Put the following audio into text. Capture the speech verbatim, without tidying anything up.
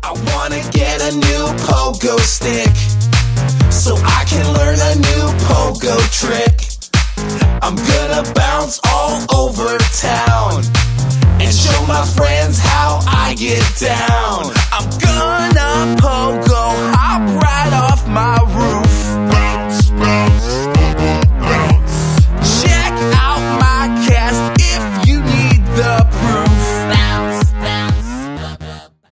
I wanna get a new pogo stick so I can learn a new pogo trick. I'm gonna bounce all over town and show my friends how I get down. I'm gonna pogo